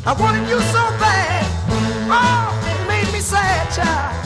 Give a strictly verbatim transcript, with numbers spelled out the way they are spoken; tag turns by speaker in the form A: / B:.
A: I wanted you so bad. Oh, it made me sad, child.